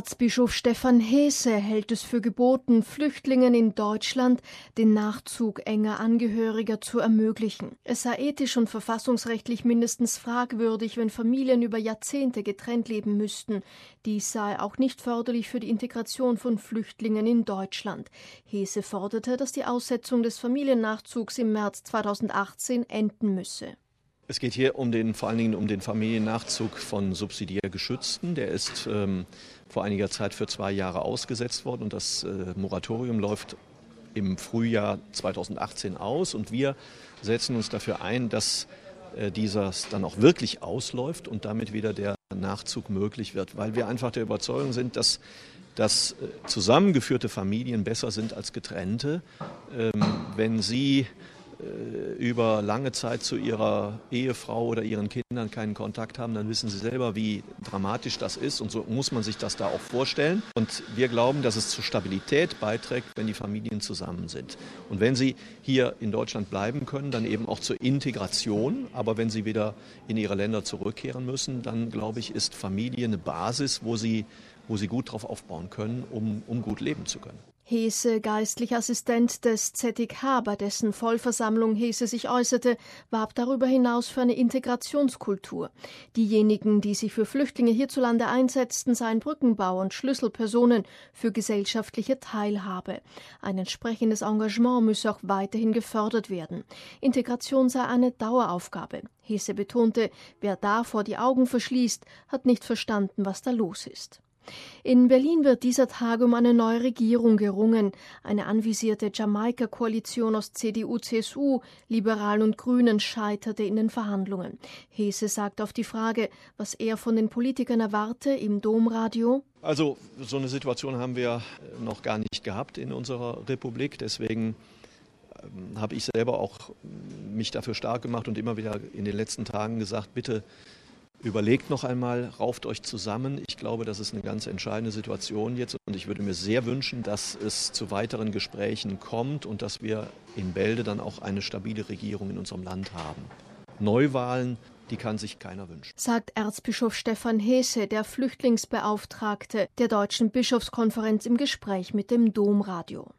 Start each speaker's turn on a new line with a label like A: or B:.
A: Erzbischof Stefan Heese hält es für geboten, Flüchtlingen in Deutschland den Nachzug enger Angehöriger zu ermöglichen. Es sei ethisch und verfassungsrechtlich mindestens fragwürdig, wenn Familien über Jahrzehnte getrennt leben müssten. Dies sei auch nicht förderlich für die Integration von Flüchtlingen in Deutschland. Heese forderte, dass die Aussetzung des Familiennachzugs im März 2018 enden müsse.
B: Es geht hier vor allen Dingen um den Familiennachzug von subsidiär Geschützten. Der ist vor einiger Zeit für 2 Jahre ausgesetzt worden und das Moratorium läuft im Frühjahr 2018 aus. Und wir setzen uns dafür ein, dass dieser dann auch wirklich ausläuft und damit wieder der Nachzug möglich wird, weil wir einfach der Überzeugung sind, dass zusammengeführte Familien besser sind als getrennte, wenn sie über lange Zeit zu ihrer Ehefrau oder ihren Kindern keinen Kontakt haben, dann wissen sie selber, wie dramatisch das ist und so muss man sich das da auch vorstellen. Und wir glauben, dass es zur Stabilität beiträgt, wenn die Familien zusammen sind. Und wenn sie hier in Deutschland bleiben können, dann eben auch zur Integration. Aber wenn sie wieder in ihre Länder zurückkehren müssen, dann glaube ich, ist Familie eine Basis, wo sie gut drauf aufbauen können, um gut leben zu können.
A: Heese, geistlicher Assistent des ZIK, bei dessen Vollversammlung Heese sich äußerte, warb darüber hinaus für eine Integrationskultur. Diejenigen, die sich für Flüchtlinge hierzulande einsetzten, seien Brückenbauer und Schlüsselpersonen für gesellschaftliche Teilhabe. Ein entsprechendes Engagement müsse auch weiterhin gefördert werden. Integration sei eine Daueraufgabe. Heese betonte, wer davor die Augen verschließt, hat nicht verstanden, was da los ist. In Berlin wird dieser Tage um eine neue Regierung gerungen. Eine anvisierte Jamaika-Koalition aus CDU, CSU, Liberalen und Grünen scheiterte in den Verhandlungen. Heese sagt auf die Frage, was er von den Politikern erwarte, im Domradio:
B: Also so eine Situation haben wir noch gar nicht gehabt in unserer Republik. Deswegen habe ich selber auch mich dafür stark gemacht und immer wieder in den letzten Tagen gesagt, bitte überlegt noch einmal, rauft euch zusammen. Ich glaube, das ist eine ganz entscheidende Situation jetzt und ich würde mir sehr wünschen, dass es zu weiteren Gesprächen kommt und dass wir in Bälde dann auch eine stabile Regierung in unserem Land haben. Neuwahlen, die kann sich keiner wünschen,
A: sagt Erzbischof Stefan Heese, der Flüchtlingsbeauftragte der Deutschen Bischofskonferenz, im Gespräch mit dem Domradio.